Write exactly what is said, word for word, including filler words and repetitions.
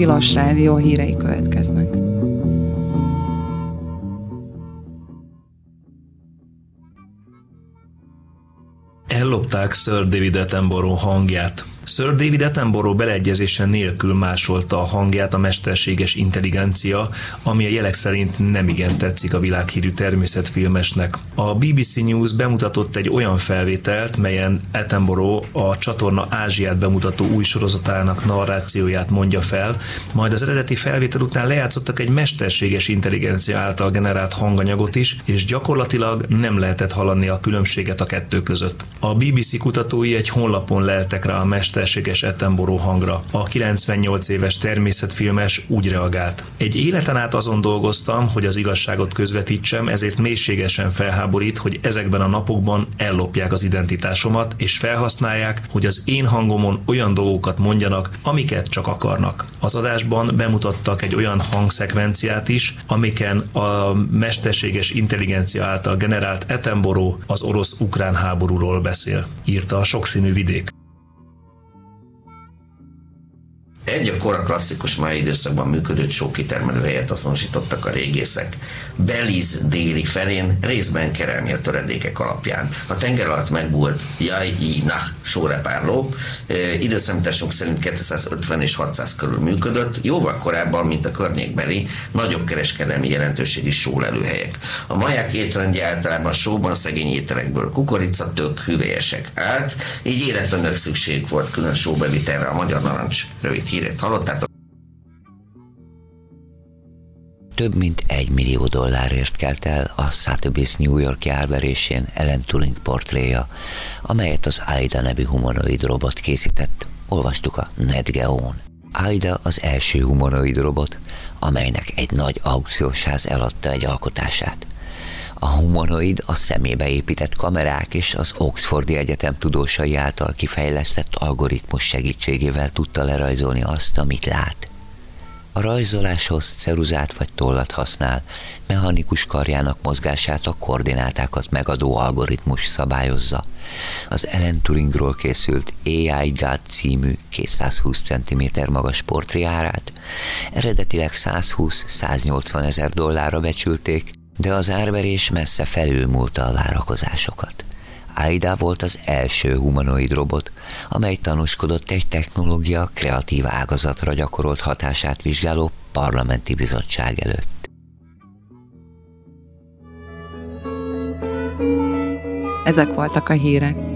Tilos Rádió hírei következnek. Ellopták Sir David Attenborough hangját. Sir David Attenborough beleegyezése nélkül másolta a hangját a mesterséges intelligencia, ami a jelek szerint nemigen tetszik a világhírű természetfilmesnek. A bé bé cé News bemutatott egy olyan felvételt, melyen Attenborough a csatorna Ázsiát bemutató új sorozatának narrációját mondja fel, majd az eredeti felvétel után lejátszottak egy mesterséges intelligencia által generált hanganyagot is, és gyakorlatilag nem lehetett hallani a különbséget a kettő között. A bé bé cé kutatói egy honlapon leltek rá a mesterséges Attenborough hangra. A kilencvennyolc éves természetfilmes úgy reagált: egy életen át azon dolgoztam, hogy az igazságot közvetítsem, ezért mélységesen felháborít, hogy ezekben a napokban ellopják az identitásomat, és felhasználják, hogy az én hangomon olyan dolgokat mondjanak, amiket csak akarnak. Az adásban bemutattak egy olyan hangszekvenciát is, amiken a mesterséges intelligencia által generált Attenborough az orosz-ukrán háborúról beszél, írta a Sokszínű Vidék. Egy a kora klasszikus máj időszakban működő sókitermelőhelyet azonosítottak a régészek Belize déli felén, részben kerelmi a töredékek alapján. A tenger alatt megbúlt Jai-Nach sórepárló időszámításunk szerint kétszázötven és hatszáz körül működött, jóval korábban, mint a környékbeli nagyobb kereskedelmi jelentőségi sólelőhelyek. A maják étrendje általában sóban szegény ételekből kukorica, tök, hüvelyesek állt, így életönnek szükség volt külön sóbevitelre. A Magyar Narancs rövid hírét hallottátok. Több mint egy millió dollárért kelt el a Sotheby's New York árverésén Alan Turing portréja, amelyet az Aida nevű humanoid robot készített. Olvastuk a NetGeo-n. Aida az első humanoid robot, amelynek egy nagy aukciósház eladta egy alkotását. A humanoid a szemébe épített kamerák és az Oxfordi Egyetem tudósai által kifejlesztett algoritmus segítségével tudta lerajzolni azt, amit lát. A rajzoláshoz ceruzát vagy tollat használ, mechanikus karjának mozgását a koordinátákat megadó algoritmus szabályozza. Az Alan Turingról készült á i God című kétszázhúsz centiméter magas portré árát eredetileg százhúsz-száznyolcvan ezer dollárra becsülték, de az árverés messze felülmúlta a várakozásokat. Aida volt az első humanoid robot, amely tanúskodott egy technológia kreatív ágazatra gyakorolt hatását vizsgáló parlamenti bizottság előtt. Ezek voltak a hírek.